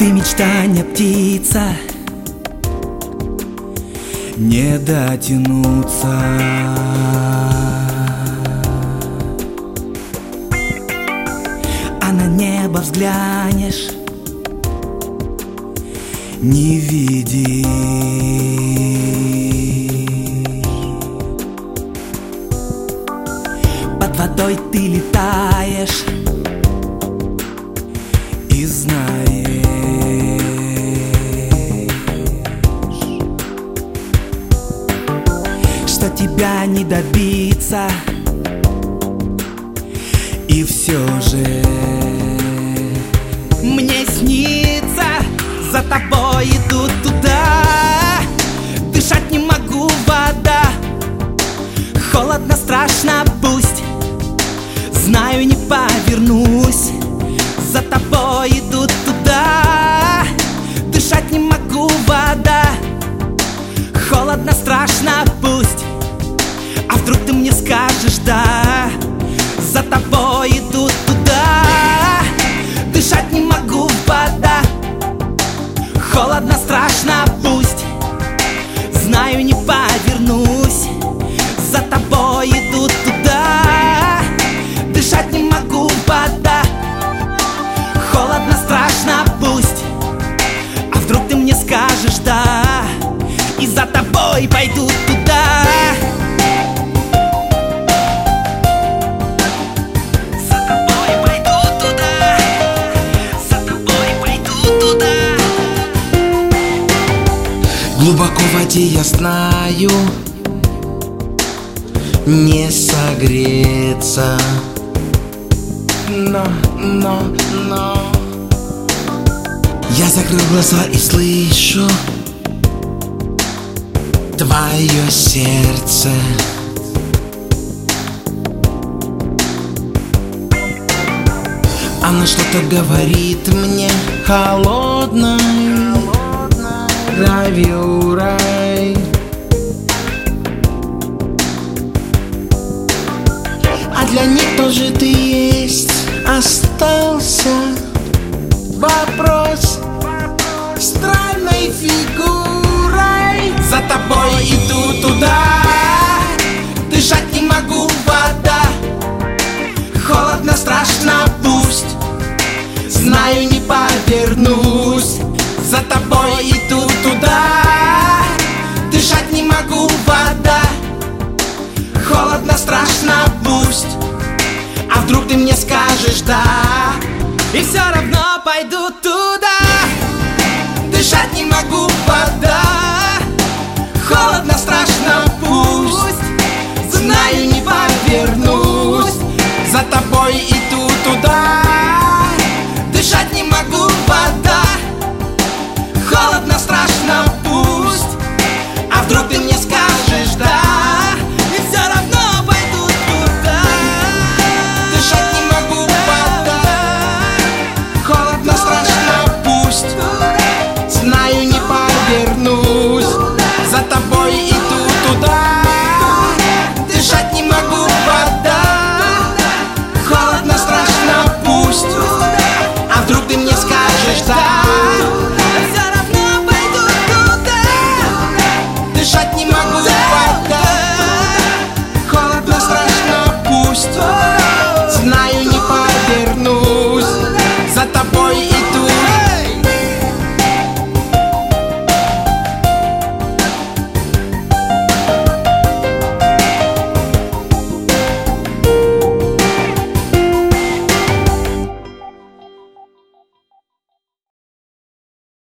Ты мечтание птица, не дотянуться. А на небо взглянешь, не видишь. Под водой ты летаешь и знаешь, что тебя не добиться. И все же мне снится, за тобой иду туда. Дышать не могу, вода, холодно, страшно, пусть. Знаю, не повернусь, за тобой иду туда. Дышать не могу, вода, холодно, страшно, пусть. А вдруг ты мне скажешь да? За тобой иду туда. Дышать не могу, вода, холодно, страшно, пусть. Знаю, не повернусь, за тобой иду туда. Дышать не могу, вода, холодно, страшно, пусть. А вдруг ты мне скажешь да? И за тобой пойду туда. Глубоко в воде я знаю, не согреться. Но я закрыл глаза и слышу твое сердце. Оно что-то говорит мне холодной гравюрой. А для них тоже ты есть. Остался вопрос странной фигурой. За тобой иду туда. Дышать не могу, вода, холодно, страшно, пусть. Знаю, не повернусь, за тобой иду туда. Дышать не могу, вода, холодно, страшно, пусть. А вдруг ты мне скажешь да? И все равно пойду туда. Дышать не могу,